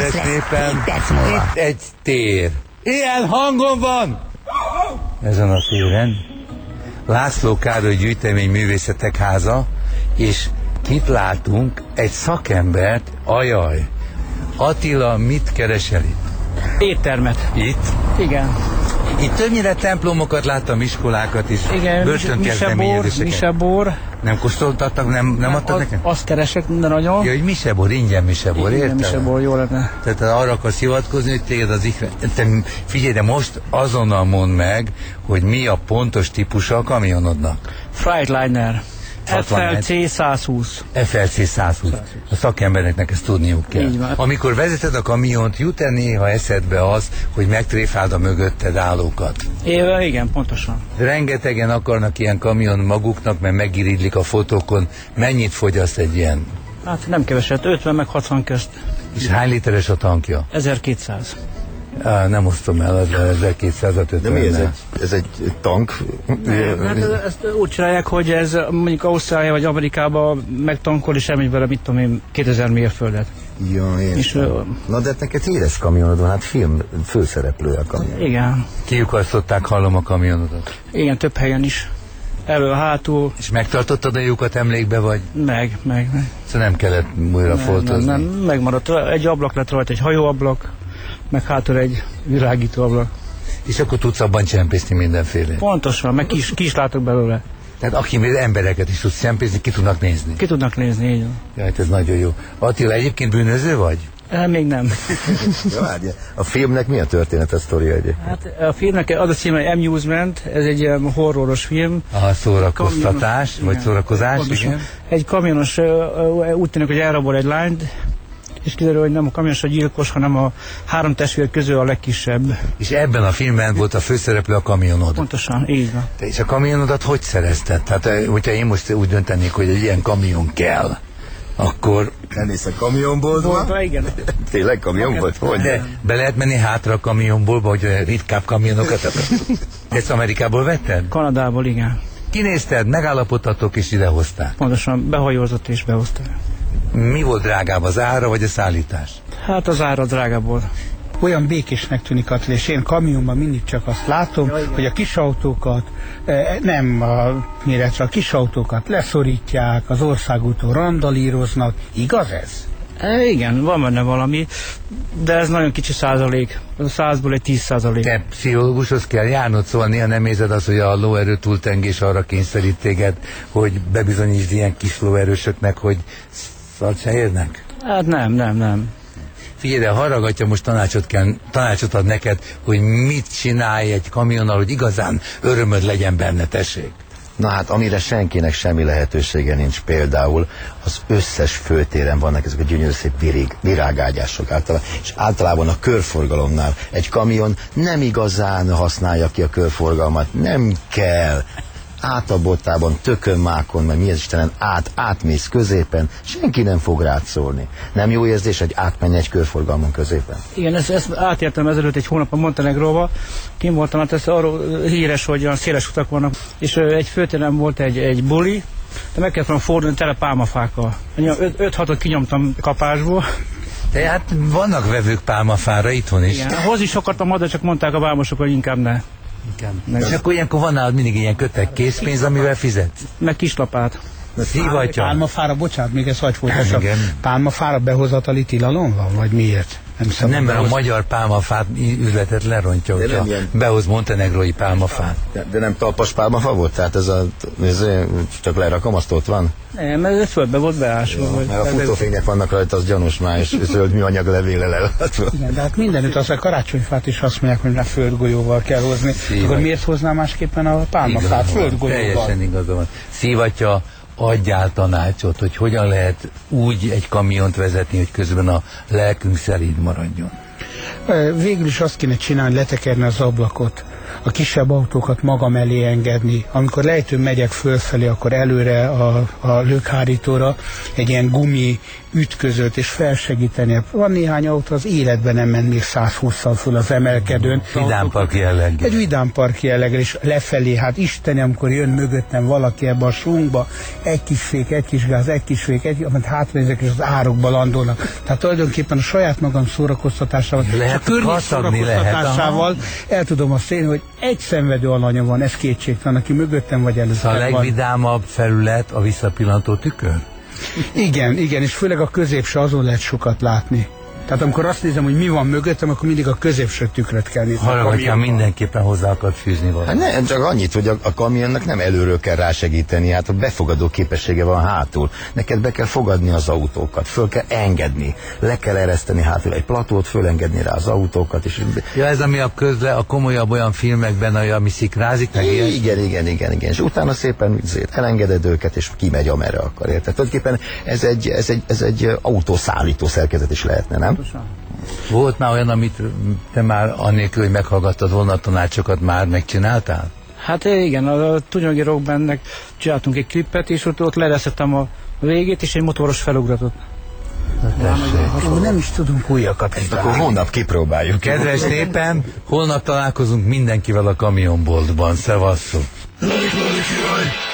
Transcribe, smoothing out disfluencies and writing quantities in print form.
kedves népem, itt egy tér. Ilyen hangon van! Ezen a téren László Károly Gyűjteményművészetek Háza, és kit látunk? Egy szakembert, ajaj! Attila, mit keresel itt? Éttermet. Itt? Igen. Itt többnyire templomokat láttam, iskolákat is. Igen, misebor. Nem kóstoltattak, nem adtak nekem? Azt keresek minden nagyon. Ja, hogy misebor, ingyen misebor, érted? Misebor, jó lenne. Tehát arra akarsz hivatkozni, hogy téged az ikre... Figyelj, de most azonnal mondd meg, hogy mi a pontos típusa a kamionodnak. Freightliner. FLC 120. FLC 120. A szakembereknek ezt tudniuk kell. Amikor vezeted a kamiont, jut-e néha eszedbe az, hogy megtréfáld a mögötted állókat? Igen, pontosan. Rengetegen akarnak ilyen kamion maguknak, mert megirigylik a fotókon. Mennyit fogyaszt egy ilyen? Hát nem keveset, 50 meg 60 közt. És hány literes a tankja? 1200. Nem osztom el az 1200-at. De mi ez egy tank? Hát ezt úgy csinálják, hogy ez mondjuk Ausztrália vagy Amerikában megtankol, és elmegy vele, mit tudom én, 2000 mérföldet. Ja, na de neked éles kamionod van, hát film főszereplője a kamion. Igen. Kiukasztották, hallom, a kamionodat. Igen, több helyen is. Elő, hátul. És megtartottad a lyukat, emlékbe vagy? Meg. Szóval nem kellett újra foltozni? Nem, megmaradt. Egy ablak lett rajta, egy hajóablak, meg hátul egy virágító ablak. És akkor tudsz abban csempészni mindenféle? Pontosan, meg ki is látok belőle. Tehát aki embereket is tudsz csempészni, ki tudnak nézni? Ki tudnak nézni, így van. Jaj, ez nagyon jó. Attila, egyébként bűnöző vagy? Még nem. Ja, várja. A filmnek mi a történet, a sztoria egyébként? Hát a filmnek az a címe, hogy Amusement, ez egy horroros film. A szórakoztatás, vagy szórakozás, igen. Egy kamionos úgy tűnik, hogy elrabol egy lányt, és kiderül, hogy nem a kamionos a gyilkos, hanem a 3 testvér közül a legkisebb. És ebben a filmben volt a főszereplő a kamionod. Pontosan, így van. És a kamionodat hogy szerezted? Tehát, hogyha én most úgy döntenék, hogy egy ilyen kamion kell, akkor... Elmész a kamionboltba? Igen. Tényleg kamionbolt? Hogy? De be lehet menni hátra a kamionboltba, hogy ritkább kamionokat Ezt Amerikából vetted? Kanadából, igen. Kinézted, megállapodtatok és idehozták. Pontosan, behajózott és behozták. Mi volt drágább, az ára vagy a szállítás? Hát az ára drágább volt. Olyan békésnek tűnik Attila, és én kamionban mindig csak azt látom, hogy a kis autókat, nem a méretre, a kis autókat leszorítják, az országúton randalíroznak. Igaz ez? Igen, van benne valami, de ez nagyon kicsi százalék. A 100-ból egy 10%. Te pszichológushoz kell járnod, szóval néha nem érzed azt, hogy a lóerő túltengés arra kényszerít téged, hogy bebizonyítsd ilyen kis lóerősöknek, hogy szart se érnek? Hát nem. Figyelj, de harragatja, most tanácsot ad neked, hogy mit csinálj egy kamionnal, hogy igazán örömöd legyen benne, tessék. Na hát, amire senkinek semmi lehetősége nincs, például az összes főtéren vannak ezek a gyönyörű szép virágágyások általában, és általában a körforgalomnál egy kamion nem igazán használja ki a körforgalmat, nem kell. Át a bottában, tökönmákon, meg mi az Istenen, átmész középen, senki nem fog rád szólni. Nem jó érzés, hogy átmenj egy körforgalmon középen? Igen, ezt átértem ezelőtt egy hónap a Montenegróba. Kim voltam, hát ez arról híres, hogy olyan széles utak vannak, és egy főtéren volt egy buli, de meg kellett volna fordulni tele pálmafákkal. 5-6-ot kinyomtam kapásból. Tehát vannak vevők pálmafára itthon is. Igen, hozni is akartam, de csak mondták a vámosok, hogy inkább ne. És akkor ilyenkor van nálad mindig ilyen kötek készpénz, amivel fizetsz? Meg kislapát. Szívatja. Pálmafára, bocsánat, még ezt hagy folytassam. Pálmafára behozatali tilalom van, vagy miért? Nem, mert a magyar pálmafát üzletet lerontja, hogyha behoz montenegrói pálmafát. De nem talpas pálmafa volt? Tehát ez csak lerakom, azt ott van? Nem, ez földbe volt beásva. Ja, mert a futófények vannak rajta, az gyanús már, és zöld műanyag levéle lelatva. Igen, de hát mindenütt az a karácsonyfát is azt mondják, hogy már földgolyóval kell hozni. Akkor miért hozná másképpen a pálmafát földgolyóval? Teljesen igaza van. Szívatja, adjál tanácsot, hogy hogyan lehet úgy egy kamiont vezetni, hogy közben a lelkünk szerint maradjon. Végül is azt kéne csinálni, letekerni az ablakot. a kisebb autókat magam elé engedni. Amikor lejtőn megyek fölfelé, akkor előre a lökhárítóra egy ilyen gumi ütközőt és felsegíteni. Van néhány autó, az életben nem ment még 120-szal föl az emelkedőn. Vidámpark jelleggel. Egy vidámpark jelleggel, és lefelé, hát Isteni, amikor jön mögöttem valaki ebbe a sunkba, egy kis fék, egy kis gáz, egy kis fék, amit hátrézek, és az árokba landolnak. Tehát tulajdonképpen a saját magam szórakoztatásával, és a környék szórakoztatásával el tudom azt élni, hogy egy szenvedő alanya van, ez kétségtelen, aki mögöttem vagy előttem A van. legvidámabb felület a visszapillantó tükör? Igen, és főleg a középső, azon lehet sokat látni. Tehát amikor azt nézem, hogy mi van mögöttem, akkor mindig a középső tükröt kell nézni. Haragudjál, mindenképpen hozzá akar fűzni valamit. Hát nem, csak annyit, hogy a kamionnak nem előről kell rásegíteni, hát a befogadó képessége van hátul. Neked be kell fogadni az autókat, föl kell engedni, le kell ereszteni hátul egy platót, fölengedni rá az autókat. És... Ja, ez ami a komolyabb olyan filmekben, ami szikrázik, meg ilyen? Igen. És utána szépen elengeded őket, és kimegy amerre akar, érted? Tulajdonképpen ez egy autószállító szerkezet is lehetne, nem? Volt már olyan, amit te már annélkül, hogy meghallgattad volna a tanácsokat, már megcsináltál? Hát igen, a Tunyagi Rock Bandnek csináltunk egy klippet, és ott lereszettem a végét, és egy motoros felugratott. Nem is tudunk újakat kitalálni. Akkor holnap kipróbáljuk. Kedves népem, holnap találkozunk mindenkivel a kamionboltban. Szevasszuk!